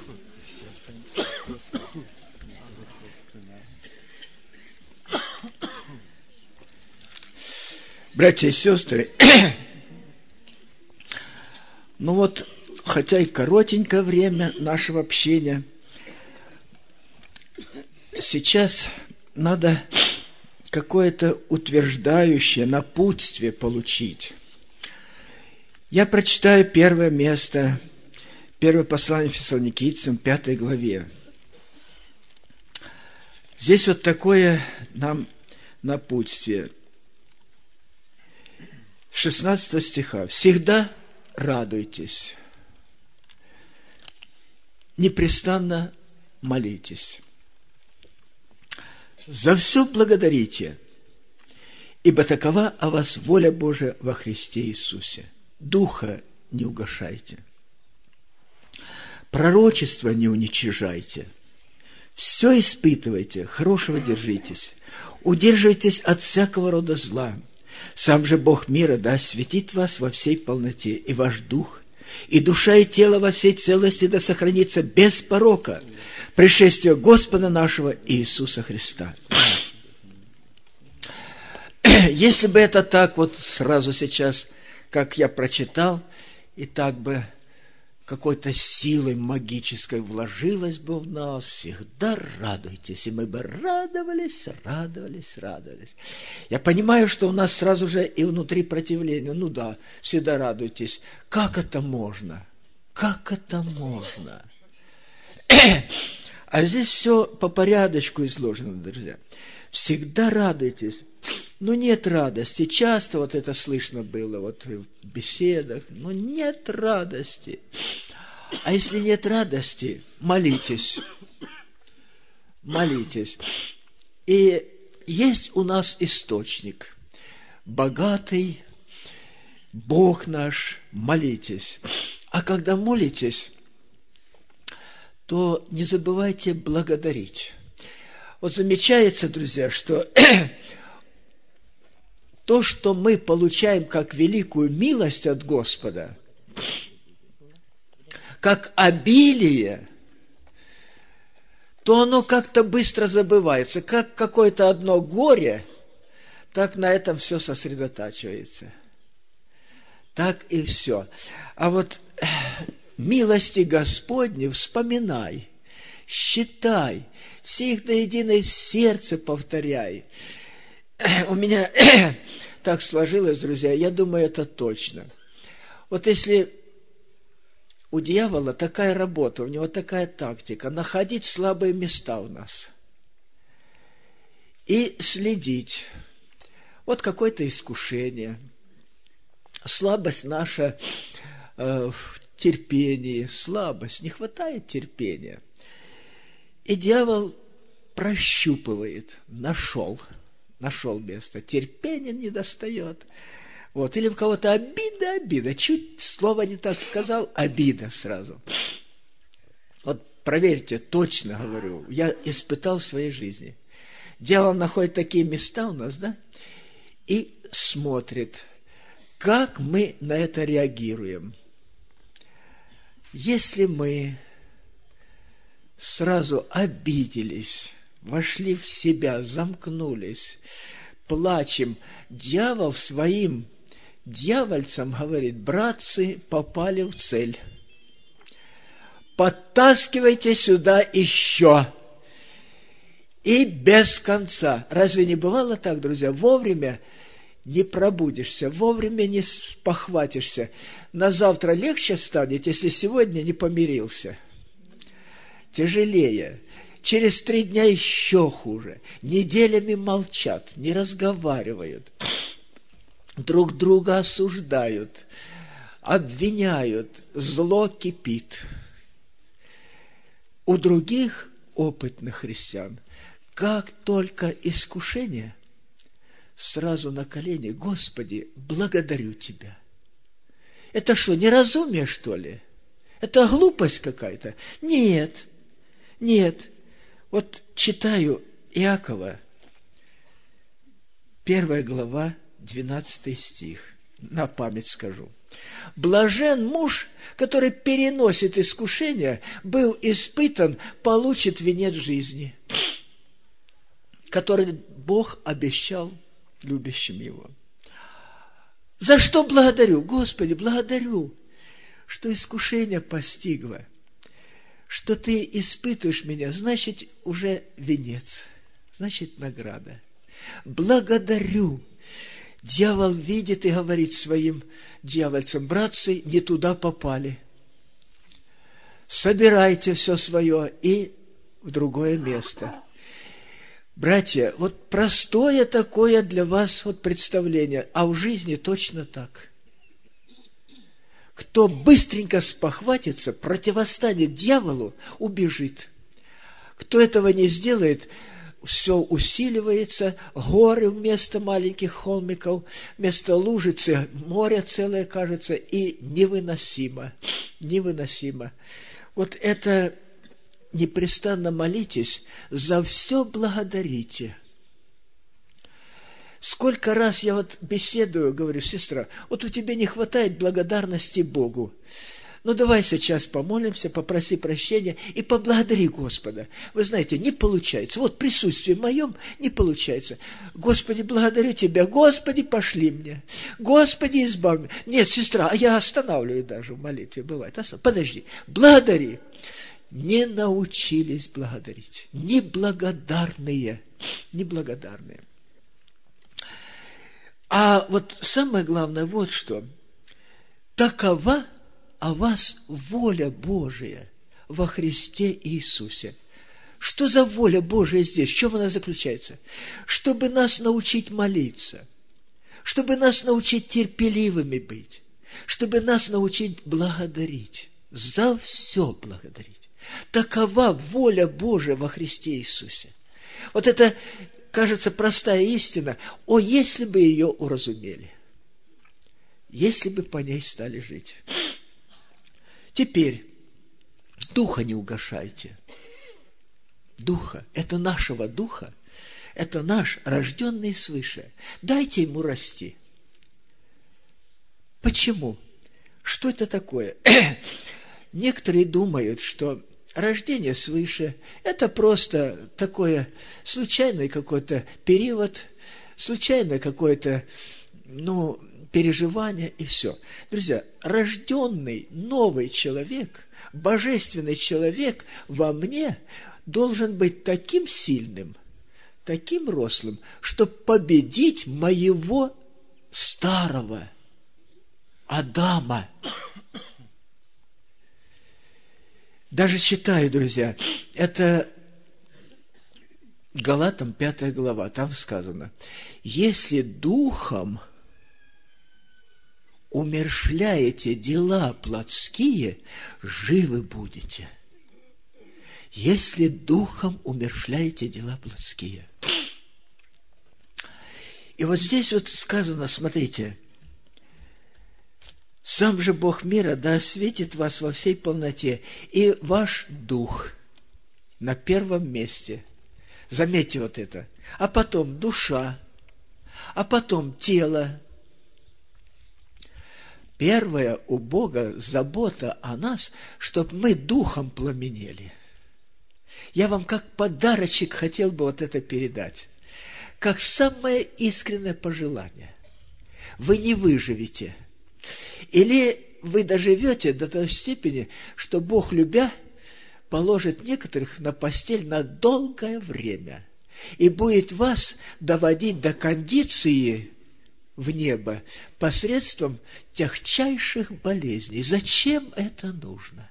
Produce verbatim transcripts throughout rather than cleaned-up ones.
Братья и сестры, ну вот, хотя и коротенькое время нашего общения, сейчас надо какое-то утверждающее напутствие получить. Я прочитаю первое место, первое послание Фессалоникийцам, пятой главе. Здесь вот такое нам напутствие. шестнадцатого стиха. «Всегда радуйтесь, непрестанно молитесь, за все благодарите, ибо такова о вас воля Божия во Христе Иисусе. Духа не угашайте, пророчество не уничижайте, все испытывайте, хорошего держитесь, удерживайтесь от всякого рода зла. Сам же Бог мира да осветит вас во всей полноте, и ваш дух, и душа, и тело во всей целости да сохранится без порока пришествия Господа нашего Иисуса Христа». Если бы это так вот сразу сейчас, как я прочитал, и так бы какой-то силой магической вложилось бы в нас, всегда радуйтесь, и мы бы радовались, радовались, радовались. Я понимаю, что у нас сразу же и внутри противление. Ну да, всегда радуйтесь. Как это можно? Как это можно? А здесь все по порядочку изложено, друзья. Всегда радуйтесь. Ну, нет радости. Часто вот это слышно было вот в беседах. Ну, нет радости. А если нет радости, молитесь. Молитесь. И есть у нас источник. Богатый Бог наш, молитесь. А когда молитесь, то не забывайте благодарить. Вот замечается, друзья, что то, что мы получаем как великую милость от Господа, как обилие, то оно как-то быстро забывается. Как какое-то одно горе, так на этом все сосредотачивается. Так и все. А вот милости Господни вспоминай, считай, все их до единой в сердце повторяй. У меня так сложилось, друзья, я думаю, это точно. Вот если у дьявола такая работа, у него такая тактика, находить слабые места у нас и следить. Вот какое-то искушение, слабость наша э, в терпении, слабость, не хватает терпения. И дьявол прощупывает, нашел. Нашел место. Терпения не достает. Вот. Или у кого-то обида, обида. Чуть слово не так сказал, обида сразу. Вот проверьте, точно говорю, я испытал в своей жизни. Дьявол находит такие места у нас, да, и смотрит, как мы на это реагируем. Если мы сразу обиделись, вошли в себя, замкнулись, плачем. Дьявол своим дьявольцам говорит: братцы, попали в цель. Подтаскивайте сюда еще. И без конца. Разве не бывало так, друзья? Вовремя не пробудишься, вовремя не спохватишься. На завтра легче станет, если сегодня не помирился. Тяжелее. Через три дня еще хуже. Неделями молчат, не разговаривают, друг друга осуждают, обвиняют, зло кипит. У других опытных христиан, как только искушение, сразу на колени: Господи, благодарю Тебя. Это что, неразумие, что ли? Это глупость какая-то? Нет, нет. Вот читаю Иакова, первая глава, двенадцатый стих, на память скажу. Блажен муж, который переносит искушение, был испытан, получит венец жизни, который Бог обещал любящим его. За что благодарю? Господи, благодарю, что искушение постигло, что Ты испытываешь меня, значит, уже венец, значит, награда. Благодарю. Дьявол видит и говорит своим дьявольцам: братцы, не туда попали. Собирайте все свое и в другое место. Братья, вот простое такое для вас вот представление, а в жизни точно так. Кто быстренько спохватится, противостанет дьяволу, убежит. Кто этого не сделает, все усиливается, горы вместо маленьких холмиков, вместо лужицы море целое кажется, и невыносимо, невыносимо. Вот это непрестанно молитесь, за все благодарите. Сколько раз я вот беседую, говорю: сестра, вот у тебя не хватает благодарности Богу. Ну, давай сейчас помолимся, попроси прощения и поблагодари Господа. Вы знаете, не получается. Вот в присутствии моем не получается. Господи, благодарю Тебя. Господи, пошли мне. Господи, избавь меня. Нет, сестра, а я останавливаю даже в молитве. Бывает. Подожди. Благодари. Не научились благодарить. Неблагодарные. Неблагодарные. А вот самое главное вот что. Такова о вас воля Божия во Христе Иисусе. Что за воля Божия здесь? В чем она заключается? Чтобы нас научить молиться, чтобы нас научить терпеливыми быть, чтобы нас научить благодарить, за все благодарить. Такова воля Божия во Христе Иисусе. Вот это, кажется, простая истина. О, если бы ее уразумели, если бы по ней стали жить. Теперь, духа не угашайте. Духа, это нашего духа, это наш, рожденный свыше. Дайте ему расти. Почему? Что это такое? Некоторые думают, что рождение свыше – это просто такое случайный какой-то период, случайное какое-то, ну, переживания и все. Друзья, рожденный новый человек, божественный человек во мне должен быть таким сильным, таким рослым, чтобы победить моего старого Адама. Даже читаю, друзья, это Галатам пятая глава, там сказано: если духом умерщвляете дела плотские, живы будете. Если духом умерщвляете дела плотские. И вот здесь вот сказано, смотрите: сам же Бог мира да осветит вас во всей полноте, и ваш дух на первом месте. Заметьте вот это. А потом душа, а потом тело. Первое у Бога забота о нас, чтобы мы духом пламенели. Я вам как подарочек хотел бы вот это передать, как самое искреннее пожелание. Вы не выживете, или вы доживете до той степени, что Бог, любя, положит некоторых на постель на долгое время и будет вас доводить до кондиции в небо посредством тягчайших болезней. Зачем это нужно?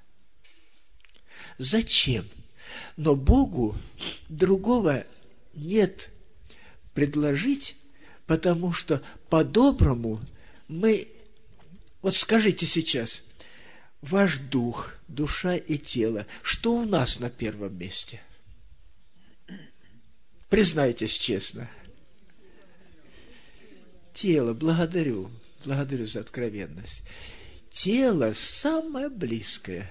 Зачем? Но Богу другого нет предложить, потому что по-доброму мы... Вот скажите сейчас, ваш дух, душа и тело, что у нас на первом месте? Признайтесь честно. Тело, благодарю, благодарю за откровенность. Тело самое близкое.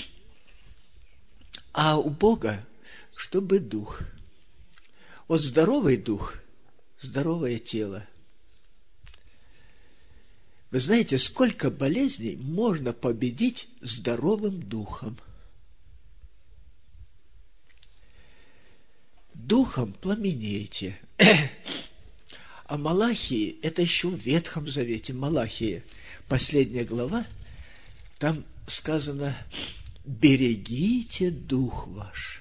А у Бога, чтобы дух. Вот здоровый дух, здоровое тело. Вы знаете, сколько болезней можно победить здоровым духом? Духом пламенейте. А Малахии, это еще в Ветхом Завете, Малахии, последняя глава, там сказано: берегите дух ваш.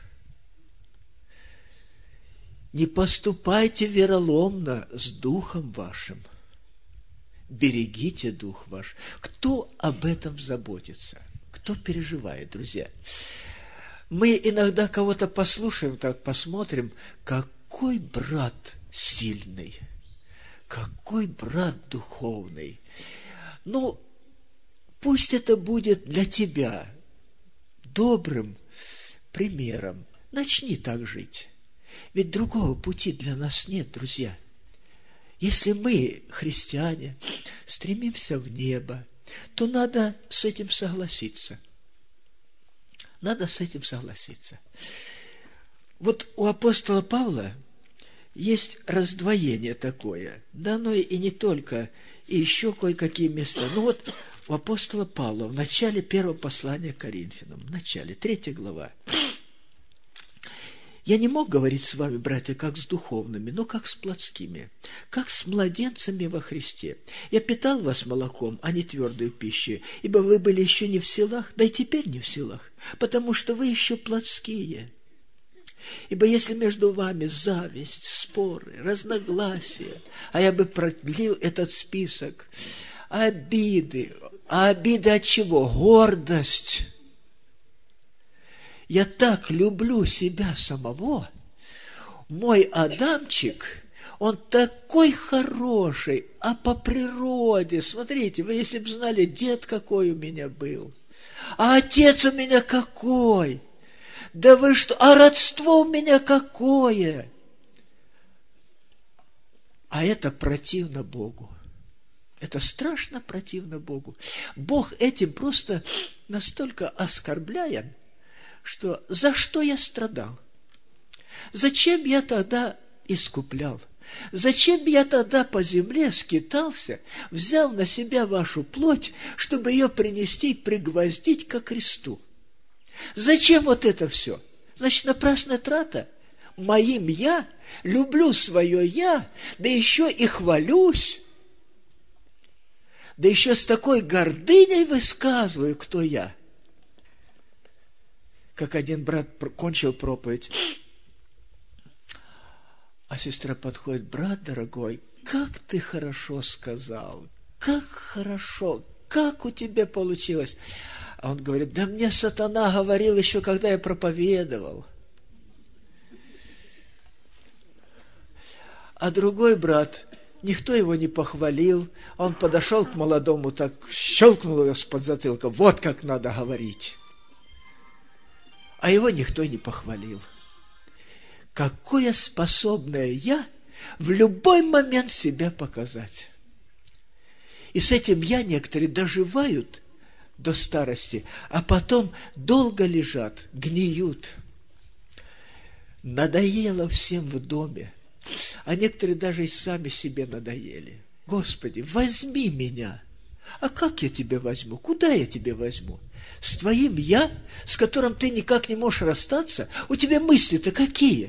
Не поступайте вероломно с духом вашим. Берегите дух ваш. Кто об этом заботится? Кто переживает, друзья? Мы иногда кого-то послушаем, так посмотрим, какой брат сильный, какой брат духовный. Ну, пусть это будет для тебя добрым примером. Начни так жить. Ведь другого пути для нас нет, друзья. Если мы, христиане, стремимся в небо, то надо с этим согласиться. Надо с этим согласиться. Вот у апостола Павла есть раздвоение такое. Да, но и не только, и еще кое-какие места. Ну вот у апостола Павла в начале первого послания к Коринфянам, в начале, третья глава. Я не мог говорить с вами, братья, как с духовными, но как с плотскими, как с младенцами во Христе. Я питал вас молоком, а не твердой пищей, ибо вы были еще не в силах, да и теперь не в силах, потому что вы еще плотские. Ибо если между вами зависть, споры, разногласия, а я бы продлил этот список, обиды, а обиды от чего? Гордость. Я так люблю себя самого. Мой Адамчик, он такой хороший, а по природе, смотрите, вы если бы знали, дед какой у меня был, а отец у меня какой, да вы что, а родство у меня какое. А это противно Богу. Это страшно противно Богу. Бог этим просто настолько оскорбляем, что за что я страдал? Зачем я тогда искуплял? Зачем я тогда по земле скитался, взял на себя вашу плоть, чтобы ее принести и пригвоздить ко кресту? Зачем вот это все? Значит, напрасная трата. Моим я, люблю свое я, да еще и хвалюсь, да еще с такой гордыней высказываю, кто я. Как один брат кончил проповедь, а сестра подходит: брат дорогой, как ты хорошо сказал, как хорошо, как у тебя получилось. А он говорит: да мне сатана говорил еще, когда я проповедовал. А другой брат, никто его не похвалил, он подошел к молодому, так щелкнул его с-под затылка: вот как надо говорить. А его никто не похвалил. Какое способное я в любой момент себя показать. И с этим я некоторые доживают до старости, а потом долго лежат, гниют. Надоело всем в доме, а некоторые даже и сами себе надоели. Господи, возьми меня. А как я тебя возьму? Куда я тебя возьму? С твоим «я», с которым ты никак не можешь расстаться, у тебя мысли-то какие?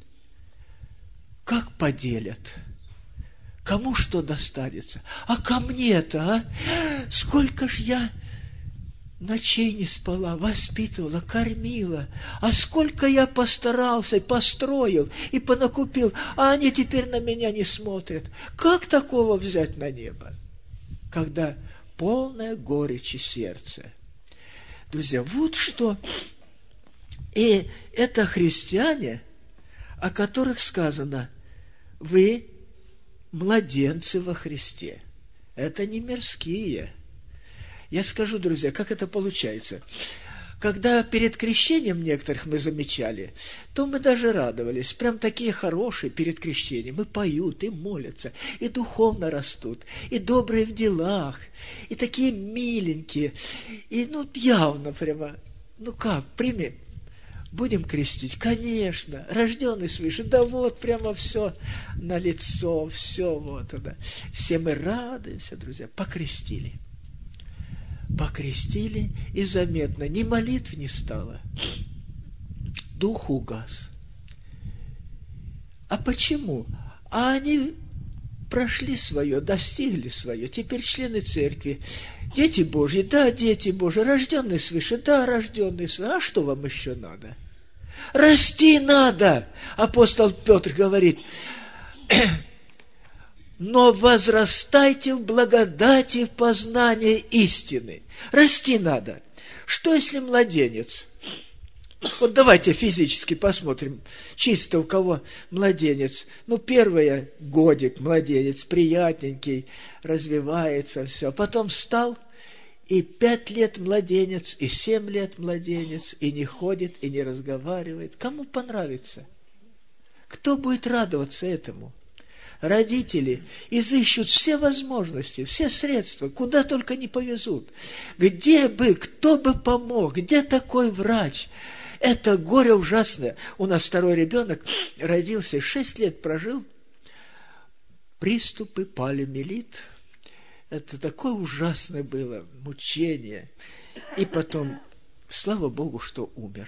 Как поделят? Кому что достанется? А ко мне-то, а? Сколько ж я ночей не спала, воспитывала, кормила. А сколько я постарался, и построил, и понакупил, а они теперь на меня не смотрят. Как такого взять на небо, когда полное горечи сердце? Друзья, вот что. И это христиане, о которых сказано: вы младенцы во Христе. Это не мирские. Я скажу, друзья, как это получается. Когда перед крещением некоторых мы замечали, то мы даже радовались. Прям такие хорошие перед крещением. И поют, и молятся, и духовно растут, и добрые в делах, и такие миленькие. И ну явно прямо, ну как, прими. Будем крестить? Конечно. Рожденный свыше. Да вот, прямо все на лицо, все вот. Да. Все мы радуемся, друзья. Покрестили. Покрестили, и заметно, ни молитв не стало. Дух угас. А почему? А они прошли свое, достигли свое. Теперь члены церкви. Дети Божьи, да, дети Божьи, рожденные свыше, да, рожденные свыше. А что вам еще надо? Расти надо, апостол Петр говорит. Но возрастайте в благодати, в познании истины. Расти надо. Что если младенец? Вот давайте физически посмотрим, чисто у кого младенец. Ну, первое, годик, младенец, приятненький, развивается, все. Потом встал, и пять лет младенец, и семь лет младенец, и не ходит, и не разговаривает. Кому понравится? Кто будет радоваться этому? Родители изыщут все возможности, все средства, куда только не повезут. Где бы, кто бы помог, где такой врач? Это горе ужасное. У нас второй ребенок родился, шесть лет прожил. Приступы полиомиелит. Это такое ужасное было мучение. И потом, слава Богу, что умер.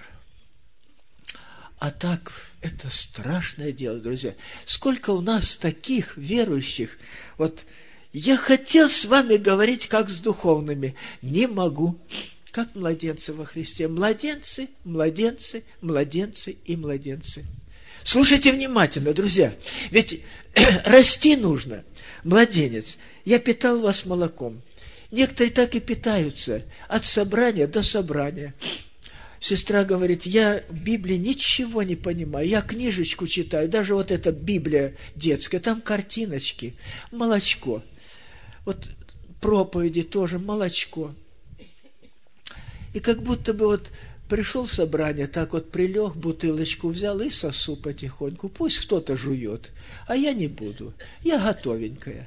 А так, это страшное дело, друзья. Сколько у нас таких верующих. Вот я хотел с вами говорить, как с духовными. Не могу. Как младенцы во Христе. Младенцы, младенцы, младенцы и младенцы. Слушайте внимательно, друзья. Ведь расти нужно. Младенец. Я питал вас молоком. Некоторые так и питаются. От собрания до собрания. Сестра говорит, я в Библии ничего не понимаю. Я книжечку читаю. Даже вот эта Библия детская. Там картиночки. Молочко. Вот проповеди тоже. Молочко. И как будто бы вот пришел в собрание, так вот прилег, бутылочку взял и сосу потихоньку. Пусть кто-то жует, а я не буду. Я готовенькая.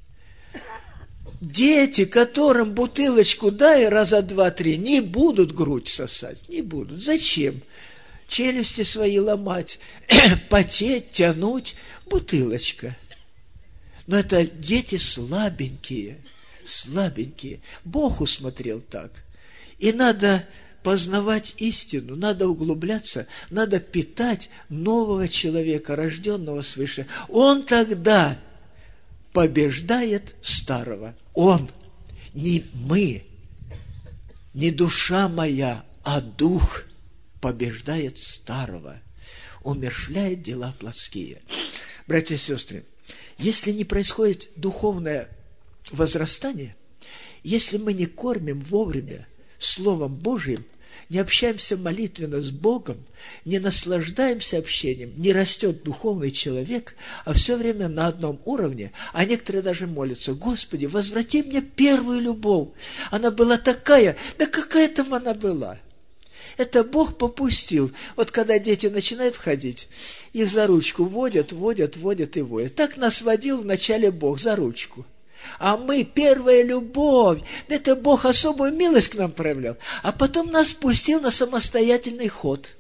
Дети, которым бутылочку дай раза два-три, не будут грудь сосать, не будут. Зачем? Челюсти свои ломать, потеть, тянуть. Бутылочка. Но это дети слабенькие, слабенькие. Бог усмотрел так. И надо познавать истину, надо углубляться, надо питать нового человека, рожденного свыше. Он тогда побеждает старого. Он, не мы, не душа моя, а дух побеждает старого, умерщвляет дела плотские. Братья и сестры, если не происходит духовное возрастание, если мы не кормим вовремя Словом Божиим, не общаемся молитвенно с Богом, не наслаждаемся общением, не растет духовный человек, а все время на одном уровне, а некоторые даже молятся: Господи, возврати мне первую любовь. Она была такая, да какая там она была? Это Бог попустил. Вот когда дети начинают входить, их за ручку водят, водят, водят и водят. Так нас водил вначале Бог за ручку. А мы, первая любовь, это Бог особую милость к нам проявлял. А потом нас спустил на самостоятельный ход.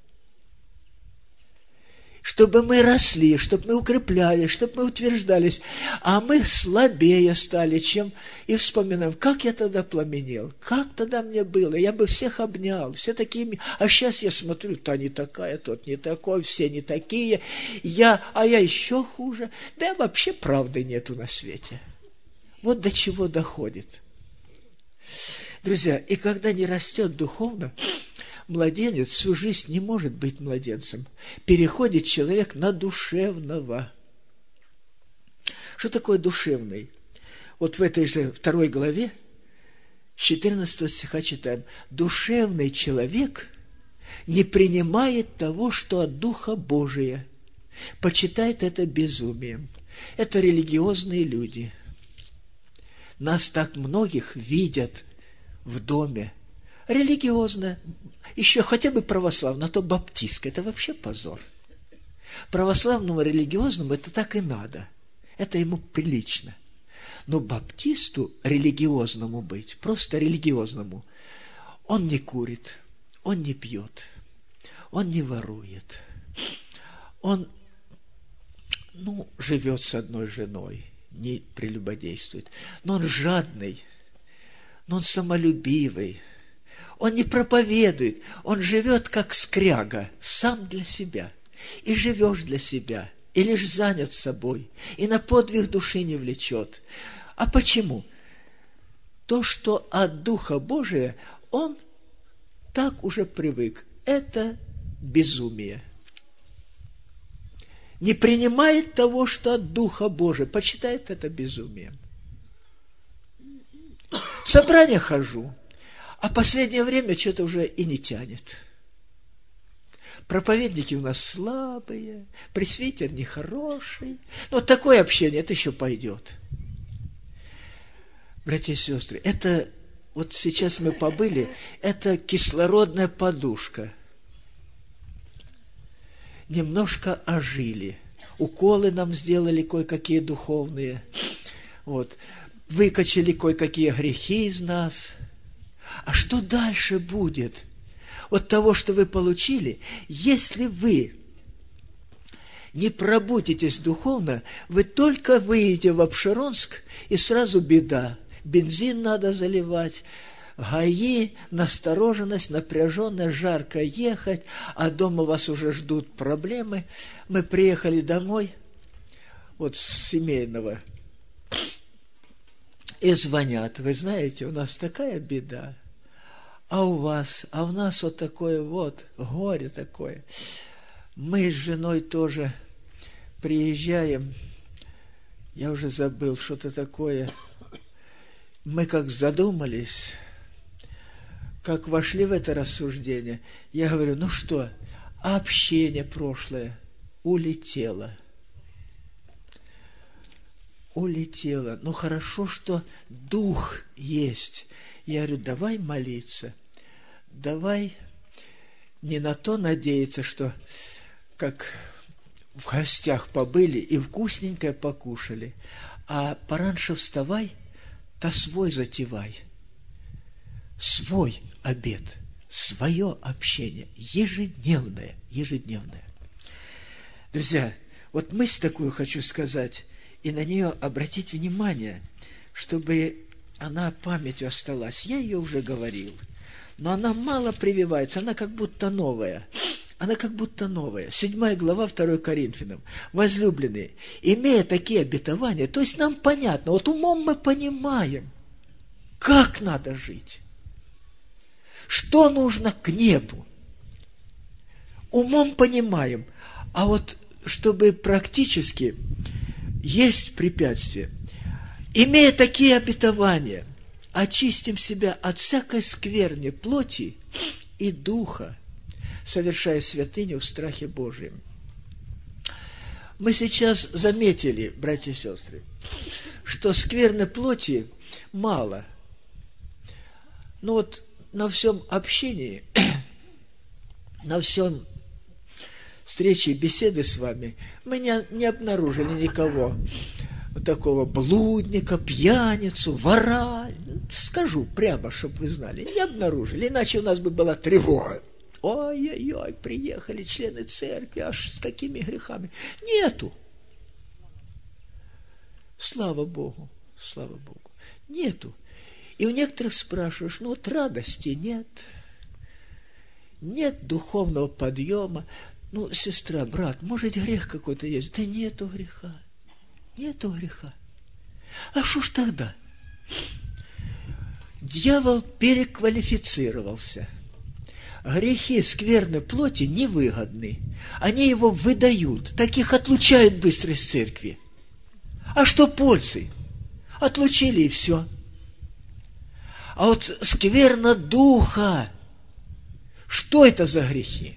Чтобы мы росли, чтобы мы укреплялись, чтобы мы утверждались. А мы слабее стали, чем... И вспоминаем, как я тогда пламенел, как тогда мне было. Я бы всех обнял, все такие... А сейчас я смотрю, та не такая, тот не такой, все не такие. Я... А я еще хуже. Да вообще правды нету на свете. Вот до чего доходит. Друзья, и когда не растет духовно, младенец всю жизнь не может быть младенцем. Переходит человек на душевного. Что такое душевный? Вот в этой же второй главе, с четырнадцатого стиха читаем. Душевный человек не принимает того, что от Духа Божия. Почитает это безумием. Это религиозные люди. Нас так многих видят в доме. Религиозно, еще хотя бы православно, а то баптистское. Это вообще позор. Православному религиозному это так и надо. Это ему прилично. Но баптисту религиозному быть, просто религиозному, он не курит, он не пьет, он не ворует, он, ну, живет с одной женой, не прелюбодействует, но он жадный, но он самолюбивый, он не проповедует, он живет как скряга, сам для себя, и живешь для себя, и лишь занят собой, и на подвиг души не влечет. А почему? То, что от Духа Божия он так уже привык, это безумие. Не принимает того, что от Духа Божия, почитает это безумием. В собрание хожу, а последнее время что-то уже и не тянет. Проповедники у нас слабые, пресвитер нехороший. Но такое общение, это еще пойдет. Братья и сестры, это, вот сейчас мы побыли, это кислородная подушка. Немножко ожили. Уколы нам сделали кое-какие духовные. Вот. Выкачали кое-какие грехи из нас. А что дальше будет? От того, что вы получили, если вы не пробудитесь духовно, вы только выйдете в Апшеронск, и сразу беда. Бензин надо заливать, ГАИ, настороженность, напряженность, жарко ехать, а дома вас уже ждут проблемы. Мы приехали домой, вот с семейного, и звонят. Вы знаете, у нас такая беда. А у вас, а у нас вот такое вот, горе такое. Мы с женой тоже приезжаем, я уже забыл, что-то такое. Мы как задумались, как вошли в это рассуждение. Я говорю, ну что, общение прошлое улетело. Улетело. Ну хорошо, что дух есть. Я говорю, давай молиться. Давай не на то надеяться, что как в гостях побыли и вкусненькое покушали, а пораньше вставай, да свой затевай. Свой обед, свое общение, ежедневное, ежедневное. Друзья, вот мысль такую хочу сказать, и на нее обратить внимание, чтобы она памятью осталась. Я ее уже говорил. Но она мало прививается, она как будто новая. Она как будто новая. Седьмая глава, второе Коринфянам. Возлюбленные, имея такие обетования, то есть нам понятно, вот умом мы понимаем, как надо жить, что нужно к небу. Умом понимаем, а вот чтобы практически есть препятствия. Имея такие обетования, очистим себя от всякой скверни плоти и духа, совершая святыню в страхе Божьем. Мы сейчас заметили, братья и сестры, что скверны плоти мало. Но вот на всем общении, на всем встрече и беседы с вами мы не, не обнаружили никого такого блудника, пьяницу, вора. Скажу прямо, чтобы вы знали, не обнаружили, иначе у нас бы была тревога. Ой-ой-ой, приехали члены церкви, аж с какими грехами. Нету. Слава Богу, слава Богу. Нету. И у некоторых спрашиваешь, ну вот радости нет. Нет духовного подъема. Ну, сестра, брат, может грех какой-то есть? Да нету греха. Нету греха. А что ж тогда? Дьявол переквалифицировался. Грехи скверной плоти невыгодны. Они его выдают. Таких отлучают быстро из церкви. А что пользы? Отлучили и все. А вот скверна духа. Что это за грехи?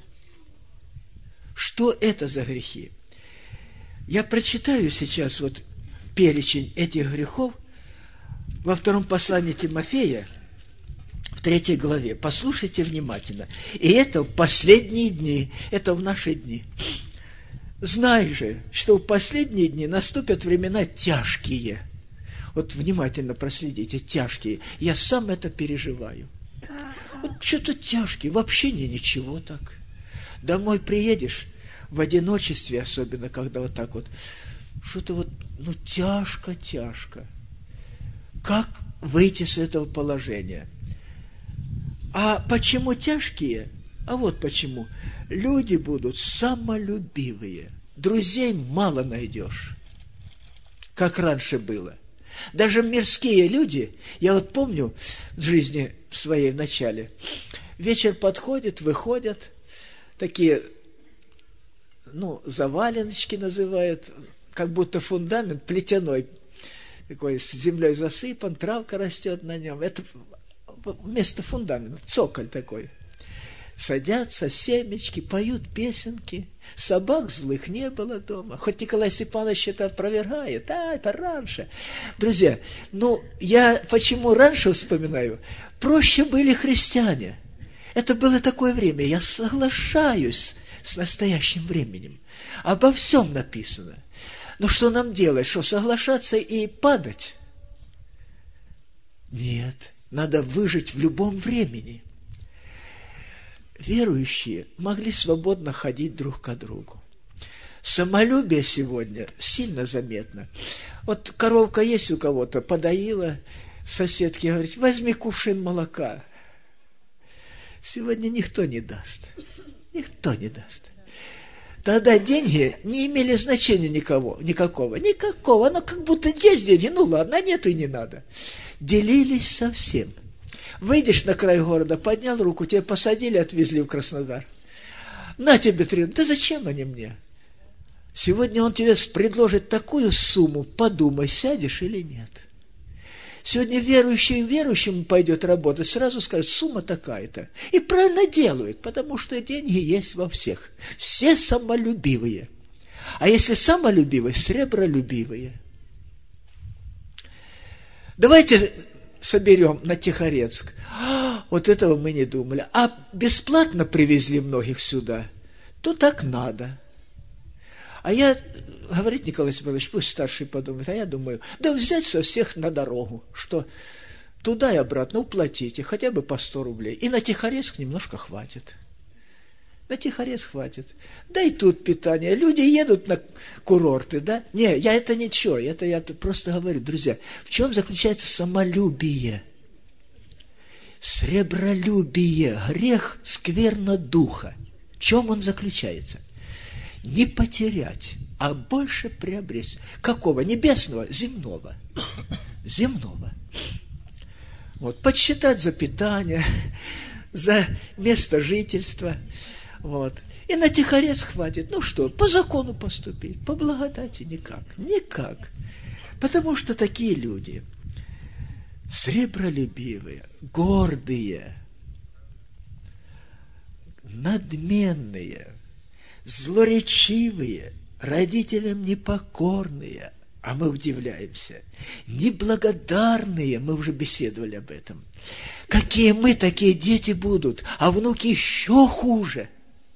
Что это за грехи? Я прочитаю сейчас вот перечень этих грехов во втором послании Тимофея, в третьей главе. Послушайте внимательно. И это в последние дни, это в наши дни. Знай же, что в последние дни наступят времена тяжкие. Вот внимательно проследите, тяжкие. Я сам это переживаю. Вот что-то тяжкие, в общении ничего так. Домой приедешь, в одиночестве, особенно, когда вот так вот, что-то вот, ну, тяжко-тяжко. Как выйти с этого положения? А почему тяжкие? А вот почему. Люди будут самолюбивые. Друзей мало найдешь, как раньше было. Даже мирские люди, я вот помню в жизни своей в начале, вечер подходит, выходят, такие, ну, заваленочки называют, как будто фундамент плетяной, такой с землей засыпан, травка растет на нем. Это вместо фундамента, цоколь такой. Садятся, семечки, поют песенки. Собак злых не было дома. Хоть Николай Степанович это опровергает. А, это раньше. Друзья, ну, я почему раньше вспоминаю? Проще были христиане. Это было такое время. Я соглашаюсь с настоящим временем. Обо всем написано. Но что нам делать? Что, соглашаться и падать? Нет. Надо выжить в любом времени. Верующие могли свободно ходить друг к другу. Самолюбие сегодня сильно заметно. Вот коровка есть у кого-то, подоила, соседке говорит, возьми кувшин молока. Сегодня никто не даст. Никто не даст. Тогда деньги не имели значения никого, никакого. Никакого. Но как будто есть деньги, ну ладно, а нету и не надо. Делились совсем. Выйдешь на край города, поднял руку, тебя посадили, отвезли в Краснодар. На тебе три. Да зачем они мне? Сегодня он тебе предложит такую сумму, подумай, сядешь или нет. Сегодня верующий верующим пойдет работать, сразу скажет, сумма такая-то. И правильно делают, потому что деньги есть во всех. Все самолюбивые. А если самолюбивые, сребролюбивые. Давайте соберем на Тихорецк. А, вот этого мы не думали. А бесплатно привезли многих сюда. То так надо. А я, говорит Николай Степанович, пусть старший подумает, а я думаю, да взять со всех на дорогу, что туда и обратно уплатите, хотя бы по сто рублей. И на Тихорецк немножко хватит. На Тихорецк хватит. Да и тут питание. Люди едут на курорты, да? Не, я это ничего, это я просто говорю, друзья, в чем заключается самолюбие? Сребролюбие, грех скверно духа. В чем он заключается? Не потерять, а больше приобрести. Какого? Небесного? Земного. Земного. Вот, подсчитать за питание, за место жительства. Вот. И на Тихорецк хватит. Ну что, по закону поступить, по благодати никак. Никак. Потому что такие люди сребролюбивые, гордые, надменные, злоречивые, родителям непокорные, а мы удивляемся, неблагодарные, мы уже беседовали об этом. Какие мы, такие дети будут, а внуки еще хуже.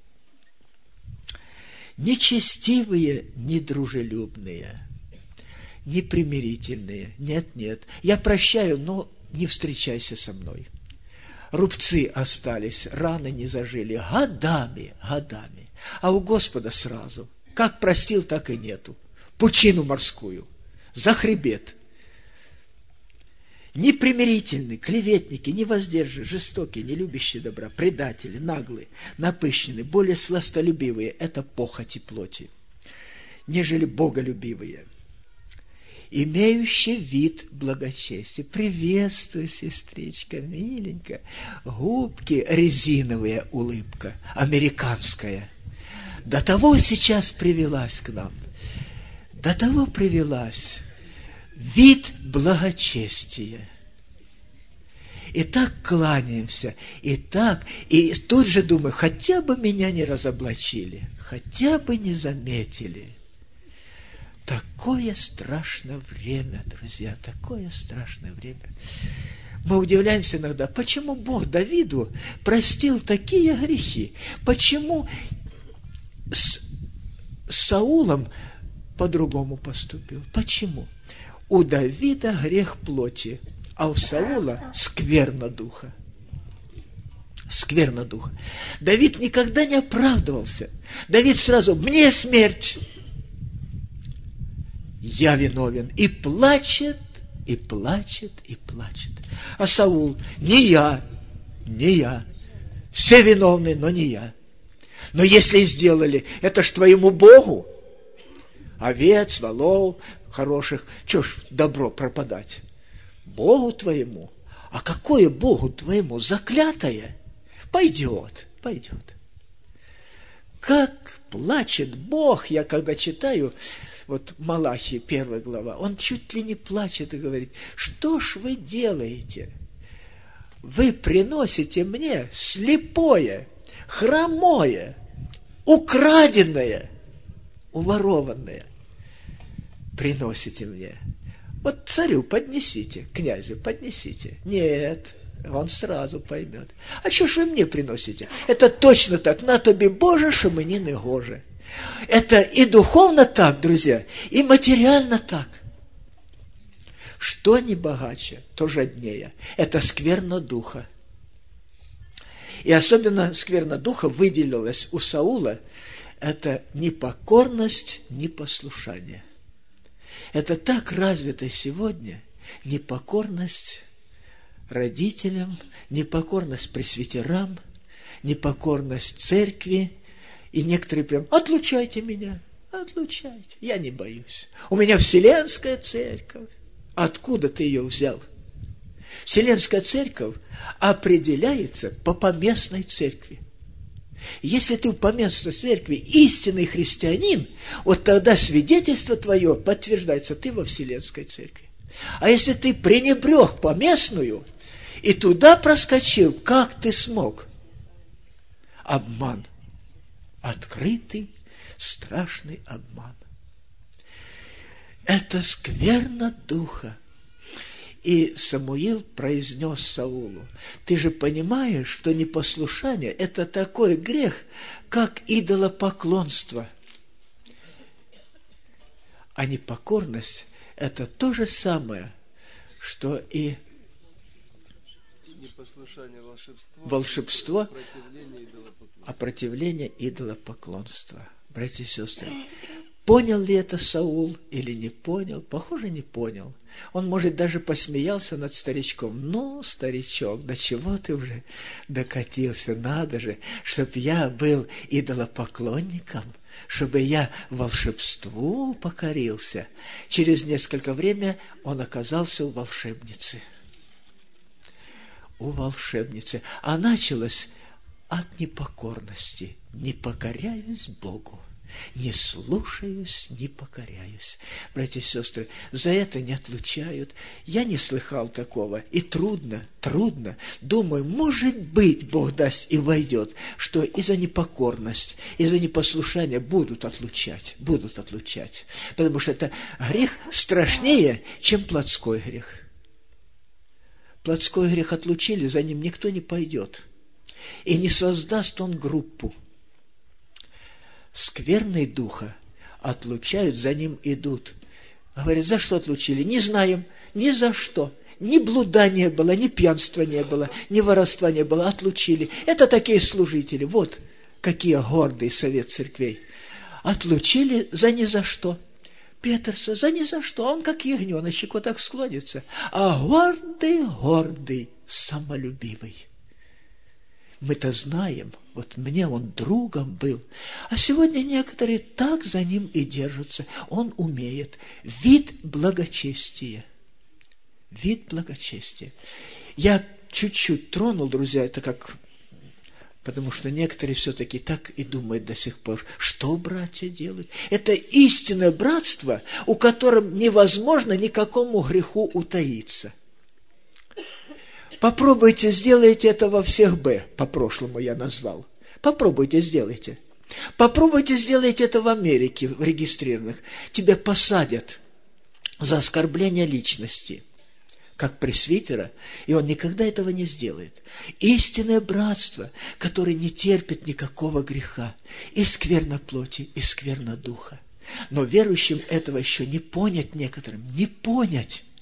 Нечестивые, недружелюбные, непримирительные. Нет, нет, я прощаю, но не встречайся со мной. Рубцы остались, раны не зажили, годами, годами. А у Господа сразу, как простил, так и нету. Пучину морскую, за хребет. Непримирительные, клеветники, невоздержанные, жестокие, не любящие добра, предатели, наглые, напыщенные, более сластолюбивые – это похоти плоти, нежели боголюбивые. Имеющий вид благочестия. Приветствую, сестричка, миленькая. Губки резиновая улыбка, американская. До того сейчас привелась к нам. До того привелась. Вид благочестия. И так кланяемся, и так, и тут же думаю, хотя бы меня не разоблачили, хотя бы не заметили. Такое страшное время, друзья, такое страшное время. Мы удивляемся иногда, почему Бог Давиду простил такие грехи, почему с Саулом по-другому поступил, почему? У Давида грех плоти, а у Саула скверна духа. Скверно духа. Давид никогда не оправдывался. Давид сразу: мне смерть. Я виновен. И плачет, и плачет, и плачет. А Саул: не я, не я. Все виновны, но не я. Но если сделали, это ж твоему Богу. Овец, волов хороших, чё ж добро пропадать? Богу твоему. А какое Богу твоему? Заклятое. Пойдет, пойдет. Как плачет Бог, я когда читаю, вот Малахии, первая глава, он чуть ли не плачет и говорит: что ж вы делаете? Вы приносите мне слепое, хромое, украденное, уворованное. Приносите мне. Вот царю поднесите, князю поднесите. Нет, он сразу поймет. А что ж вы мне приносите? Это точно так. На тобі Боже, що мені не гоже. Это и духовно так, друзья, и материально так. Что не богаче, то жаднее. Это скверно духа. И особенно скверно духа выделилась у Саула. Это непокорность, непослушание. Это так развито сегодня. Непокорность родителям, непокорность пресвитерам, непокорность церкви. И некоторые прям: отлучайте меня, отлучайте. Я не боюсь. У меня Вселенская церковь. Откуда ты ее взял? Вселенская церковь определяется по поместной церкви. Если ты в поместной церкви истинный христианин, вот тогда свидетельство твое подтверждается: ты во Вселенской церкви. А если ты пренебрег поместную и туда проскочил, как ты смог? Обман. Открытый, страшный обман. Это скверно духа. И Самуил произнес Саулу: ты же понимаешь, что непослушание – это такой грех, как идолопоклонство. А непокорность – это то же самое, что и непослушание, волшебство, волшебство опротивление идолопоклонства. Братья и сестры, понял ли это Саул или не понял? Похоже, не понял. Он, может, даже посмеялся над старичком. Ну, старичок, до чего ты уже докатился? Надо же, чтоб я был идолопоклонником, чтобы я волшебству покорился. Через несколько времени он оказался у волшебницы. У волшебницы. А началось от непокорности. Не покоряюсь Богу. Не слушаюсь, не покоряюсь. Братья и сестры, за это не отлучают. Я не слыхал такого. И трудно, трудно. Думаю, может быть, Бог даст и войдет, что и за непокорность, и за непослушание будут отлучать. Будут отлучать. Потому что это грех страшнее, чем плотской грех. Плотской грех отлучили, за ним никто не пойдет. И не создаст он группу. Скверный духа отлучают, за ним идут. Говорят: за что отлучили? Не знаем, ни за что. Ни блуда не было, ни пьянства не было, ни воровства не было. Отлучили. Это такие служители. Вот какие гордые совет церквей. Отлучили за ни за что. Петерса за ни за что. Он как ягненочек вот так склонится. А гордый, гордый, самолюбивый. Мы-то знаем, вот мне он другом был, а сегодня некоторые так за ним и держатся. Он умеет. Вид благочестия. Вид благочестия. Я чуть-чуть тронул, друзья, это как... Потому что некоторые все-таки так и думают до сих пор, что братья делают. Это истинное братство, у которого невозможно никакому греху утаиться. Попробуйте, сделайте это во всех Б, по-прошлому я назвал. Попробуйте, сделайте. Попробуйте, сделайте это в Америке, в регистрированных. Тебя посадят за оскорбление личности, как пресвитера, и он никогда этого не сделает. Истинное братство, которое не терпит никакого греха, и скверно плоти, и скверно духа. Но верующим этого еще не понять некоторым, не понять.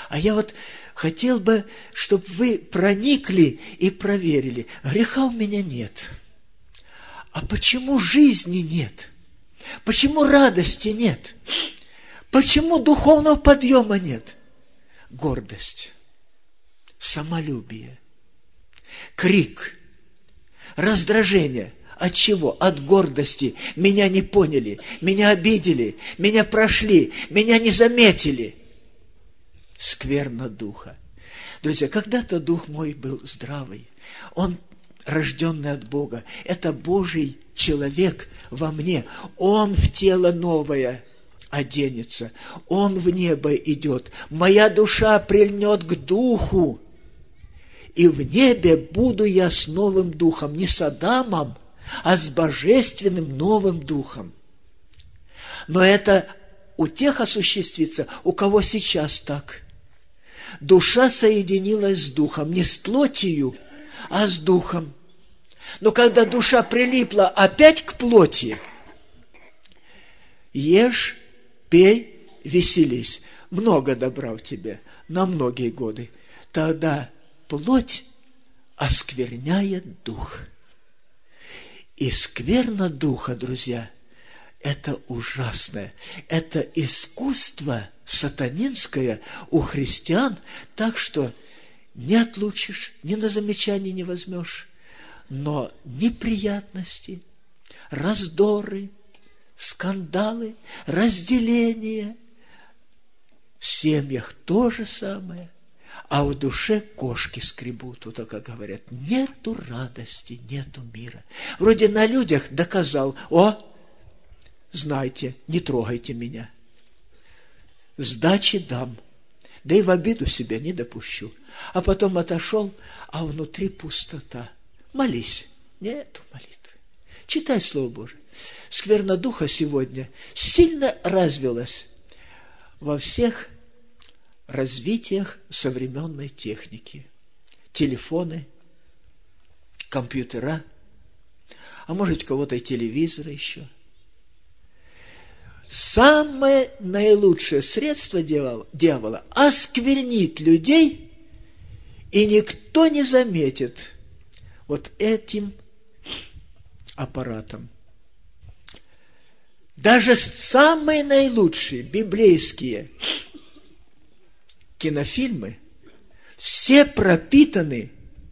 А я вот хотел бы, чтобы вы проникли и проверили. Греха у меня нет. А почему жизни нет? Почему радости нет? Почему духовного подъема нет? Гордость, самолюбие, крик, раздражение. От чего? От гордости. Меня не поняли, меня обидели, меня прошли, меня не заметили. Скверно духа. Друзья, когда-то дух мой был здравый. Он рожденный от Бога. Это Божий человек во мне. Он в тело новое оденется. Он в небо идет. Моя душа прильнет к духу. И в небе буду я с новым духом. Не с Адамом, а с божественным новым духом. Но это у тех осуществится, у кого сейчас так. Душа соединилась с духом, не с плотью, а с духом. Но когда душа прилипла опять к плоти, ешь, пей, веселись. Много добра в тебе на многие годы. Тогда плоть оскверняет дух. И скверна духа, друзья, это ужасное. Это искусство сатанинское у христиан, так что не отлучишь, ни на замечание не возьмешь. Но неприятности, раздоры, скандалы, разделения в семьях то же самое. А в душе кошки скребут, вот так говорят, нету радости, нету мира. Вроде на людях доказал, о, знайте, не трогайте меня. Сдачи дам, да и в обиду себя не допущу. А потом отошел, а внутри пустота. Молись, нету молитвы. Читай Слово Божие. Скверна духа сегодня сильно развилась во всех развитиях современной техники. Телефоны, компьютера, а может у кого-то и телевизоры еще. Самое наилучшее средство дьявола, дьявола – осквернить людей, и никто не заметит вот этим аппаратом. Даже самые наилучшие библейские кинофильмы все пропитаны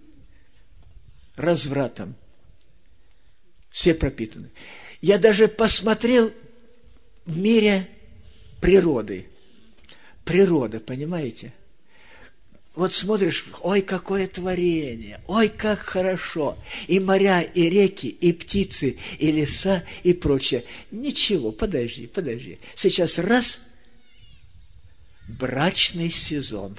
развратом. Все пропитаны. Я даже посмотрел в мире природы. Природа, понимаете? Вот смотришь, ой, какое творение, ой, как хорошо. И моря, и реки, и птицы, и леса, и прочее. Ничего, подожди, подожди. Сейчас раз, брачный сезон.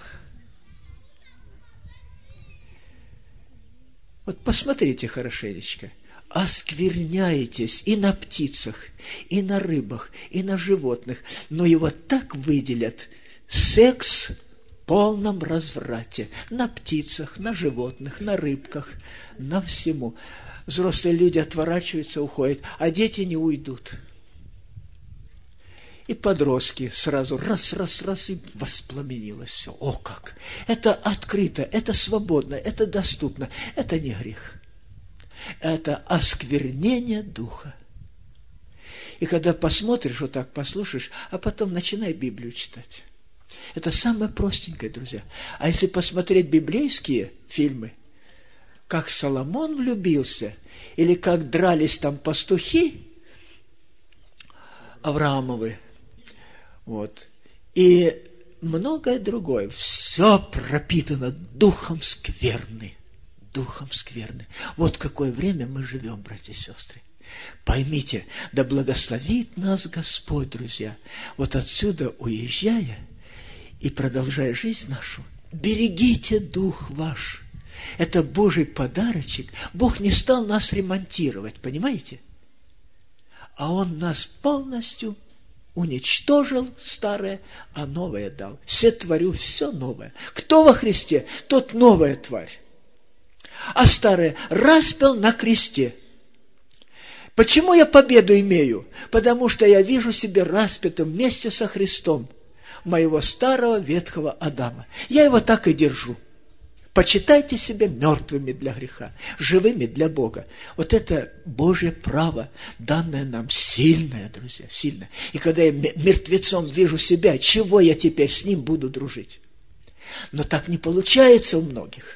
Вот посмотрите хорошенечко. Оскверняетесь и на птицах, и на рыбах, и на животных. Но его так выделят. Секс в полном разврате. На птицах, на животных, на рыбках, на всему. Взрослые люди отворачиваются, уходят, а дети не уйдут. И подростки сразу раз, раз, раз, и воспламенилось все. О как! Это открыто, это свободно, это доступно. Это не грех. Это осквернение духа. И когда посмотришь, вот так послушаешь, а потом начинай Библию читать. Это самое простенькое, друзья. А если посмотреть библейские фильмы, как Соломон влюбился, или как дрались там пастухи Авраамовы, вот, и многое другое, все пропитано духом скверны. Духом скверны. Вот в какое время мы живем, братья и сестры. Поймите, да благословит нас Господь, друзья. Вот отсюда уезжая и продолжая жизнь нашу, берегите дух ваш. Это Божий подарочек. Бог не стал нас ремонтировать, понимаете? А Он нас полностью уничтожил старое, а новое дал. Сотворю все новое. Кто во Христе, тот новая тварь. А старое распял на кресте. Почему я победу имею? Потому что я вижу себя распятым вместе со Христом. моего старого ветхого Адама. Я его так и держу. Почитайте себя мертвыми для греха, живыми для Бога. Вот это Божье право, данное нам, сильное, друзья, сильное. И когда я мертвецом вижу себя, чего я теперь с ним буду дружить? Но так не получается у многих.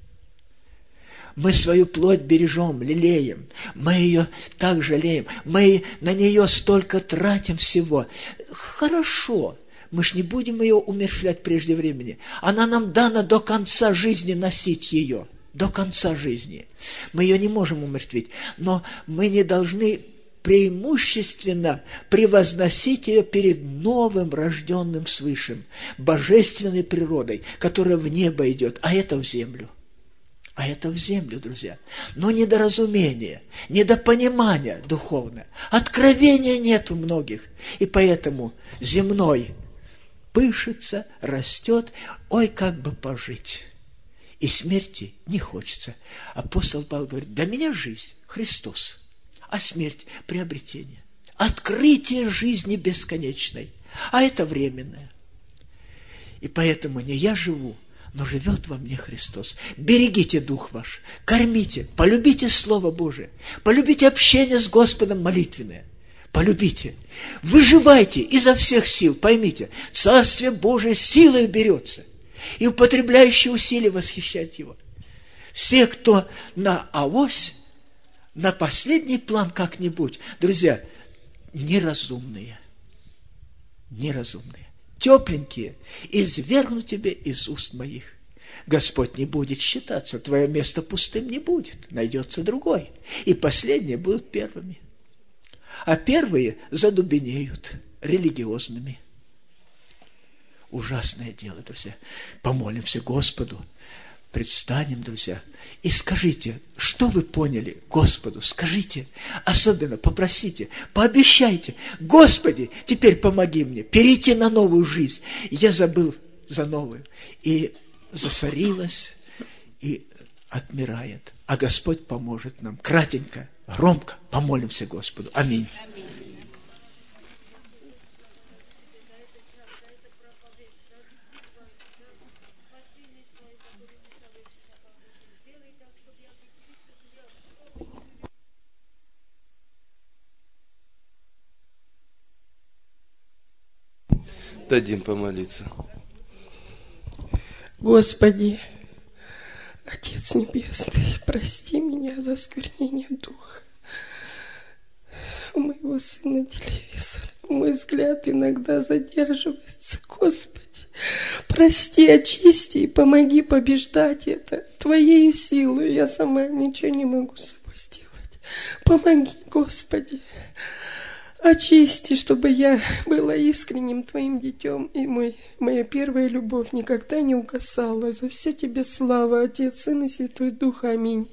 Мы свою плоть бережем, лелеем, мы ее так жалеем, мы на нее столько тратим всего. Хорошо. Мы ж не будем ее умерщвлять прежде времени. Она нам дана до конца жизни носить ее. До конца жизни. Мы ее не можем умертвить. Но мы не должны преимущественно превозносить ее перед новым, рожденным свыше, божественной природой, которая в небо идет, а это в землю. А это в землю, друзья. Но недоразумение, недопонимание духовное, откровения нет у многих. И поэтому земной пышется, растет, ой, как бы пожить. И смерти не хочется. Апостол Павел говорит, для меня жизнь – Христос, а смерть – приобретение. Открытие жизни бесконечной, а это временное. И поэтому не я живу, но живет во мне Христос. Берегите дух ваш, кормите, полюбите Слово Божие, полюбите общение с Господом молитвенное. Полюбите, выживайте изо всех сил, поймите, Царствие Божие силой берется, и употребляющие усилия восхищать Его. Все, кто на авось, на последний план как-нибудь, друзья, неразумные, неразумные, тепленькие, извергну тебе из уст моих. Господь не будет считаться, твое место пустым не будет, найдется другой, и последние будут первыми. А первые задубенеют религиозными. Ужасное дело, друзья. Помолимся Господу, предстанем, друзья, и скажите, что вы поняли Господу, скажите, особенно попросите, пообещайте, Господи, теперь помоги мне перейти на новую жизнь. Я забыл за новую, и засорилась, и отмирает. А Господь поможет нам. Кратенько, громко помолимся Господу. Аминь. Аминь. Дадим помолиться. Господи, Отец Небесный, прости меня за осквернение духа. У моего сына телевизор, мой взгляд иногда задерживается. Господи, прости, очисти и помоги побеждать это Твоей силой. Я сама ничего не могу с собой сделать. Помоги, Господи. Очисти, чтобы я была искренним Твоим детем, и мой, моя первая любовь никогда не угасала. За все Тебе слава, Отец, Сын и Святой Дух. Аминь.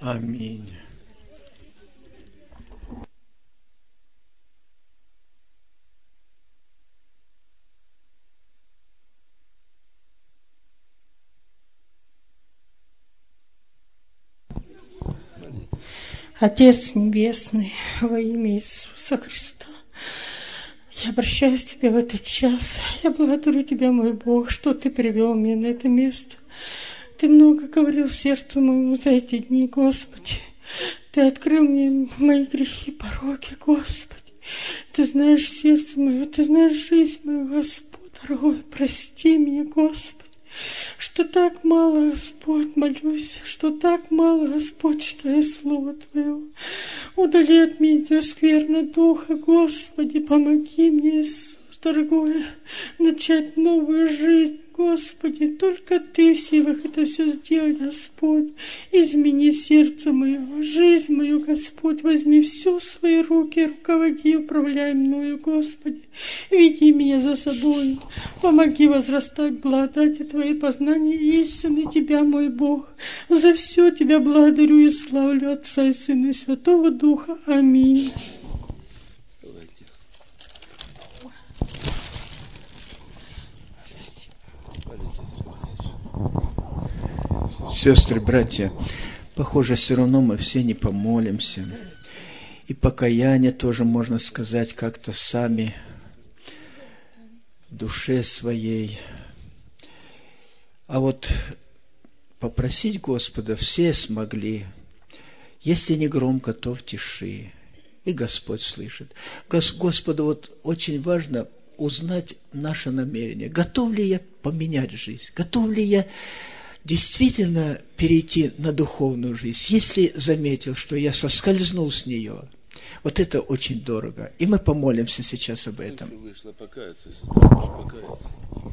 Аминь. Отец Небесный, во имя Иисуса Христа, я обращаюсь к Тебе в этот час. Я благодарю Тебя, мой Бог, что Ты привел меня на это место. Ты много говорил сердцу моему за эти дни, Господи. Ты открыл мне мои грехи, пороки, Господи. Ты знаешь сердце мое, Ты знаешь жизнь мою, Господь, дорогой. Прости меня, Господи, что так мало, Господь, молюсь, что так мало, Господь, читаю Слово Твое. Удали от меня скверно духа, Господи, помоги мне, Иисус, дорогой, начать новую жизнь, Господи. Только Ты в силах это все сделать, Господь. Измени сердце мое, жизнь мою, Господь. Возьми все в свои руки, руководи, управляй мною, Господи. Веди меня за собой. Помоги возрастать благодати Твоей, познания истины Тебя, мой Бог. За все Тебя благодарю и славлю, Отца и Сына и Святого Духа. Аминь. Сестры, братья, похоже, все равно мы все не помолимся. И покаяние тоже, можно сказать, как-то сами в душе своей. А вот попросить Господа все смогли. Если не громко, то в тиши. И Господь слышит. Господу вот очень важно узнать наше намерение. Готов ли я поменять жизнь? Готов ли я действительно перейти на духовную жизнь, если заметил, что я соскользнул с нее? Вот это очень дорого. И мы помолимся сейчас об этом. Вышло покаяться, сестра, можешь покаяться.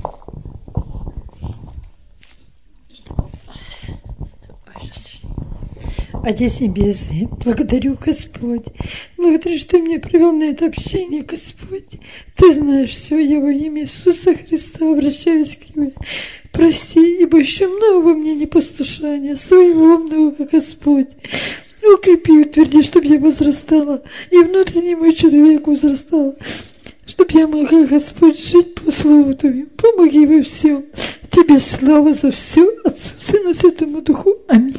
Отец Небесный, благодарю, Господь. Благодарю, что Ты меня привел на это общение, Господь. Ты знаешь все, я во имя Иисуса Христа обращаюсь к Тебе. Прости, ибо еще много во мне непослушания, своего много, Господь. Укрепи и утверди, чтобы я возрастала, и внутренний мой человек возрастал, чтобы я могла, Господь, жить по Слову Твоему. Помоги во всем. Тебе слава за все, Отцу, Сыну, Святому Духу. Аминь.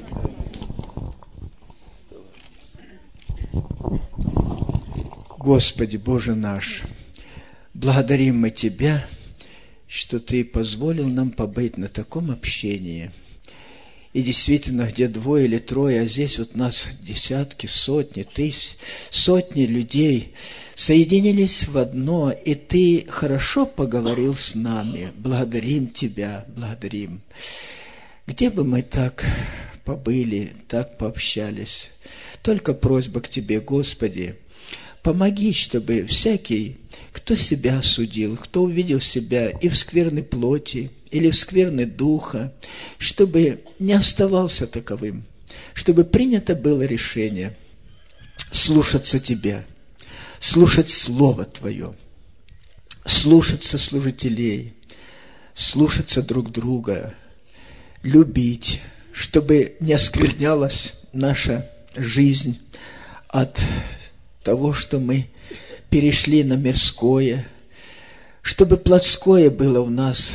Господи, Боже наш, благодарим мы Тебя, что Ты позволил нам побыть на таком общении. И действительно, где двое или трое, а здесь вот нас десятки, сотни, тысяч, сотни людей соединились в одно, и Ты хорошо поговорил с нами. Благодарим Тебя, благодарим. Где бы мы так побыли, так пообщались, только просьба к Тебе, Господи, помоги, чтобы всякий, кто себя осудил, кто увидел себя и в скверной плоти, или в скверной духа, чтобы не оставался таковым, чтобы принято было решение слушаться Тебя, слушать Слово Твое, слушаться служителей, слушаться друг друга, любить, чтобы не осквернялась наша жизнь от того, что мы перешли на мирское, чтобы плотское было в нас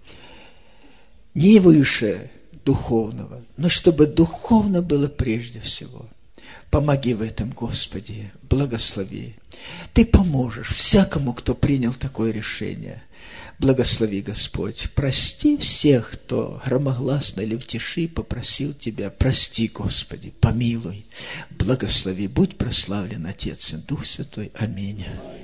не выше духовного, но чтобы духовно было прежде всего. Помоги в этом, Господи, благослови. Ты поможешь всякому, кто принял такое решение. Благослови, Господь. Прости всех, кто громогласно или в тиши попросил Тебя. Прости, Господи, помилуй. Благослови. Будь прославлен, Отец и Дух Святой. Аминь.